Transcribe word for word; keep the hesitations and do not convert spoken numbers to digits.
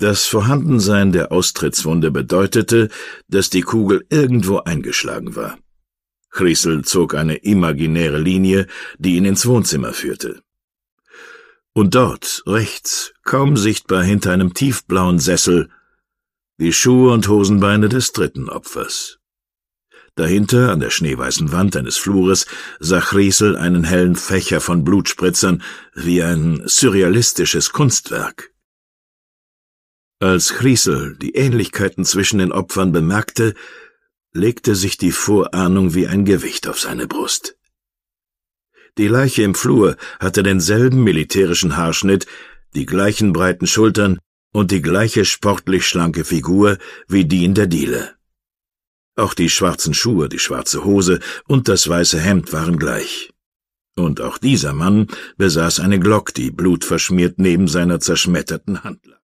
Das Vorhandensein der Austrittswunde bedeutete, dass die Kugel irgendwo eingeschlagen war. Chrysl zog eine imaginäre Linie, die ihn ins Wohnzimmer führte. Und dort, rechts, kaum sichtbar hinter einem tiefblauen Sessel, die Schuhe und Hosenbeine des dritten Opfers. Dahinter, an der schneeweißen Wand eines Flures, sah Chrysl einen hellen Fächer von Blutspritzern wie ein surrealistisches Kunstwerk. Als Chrysl die Ähnlichkeiten zwischen den Opfern bemerkte, legte sich die Vorahnung wie ein Gewicht auf seine Brust. Die Leiche im Flur hatte denselben militärischen Haarschnitt, die gleichen breiten Schultern und die gleiche sportlich schlanke Figur wie die in der Diele. Auch die schwarzen Schuhe, die schwarze Hose und das weiße Hemd waren gleich. Und auch dieser Mann besaß eine Glock, die blutverschmiert neben seiner zerschmetterten Hand lag.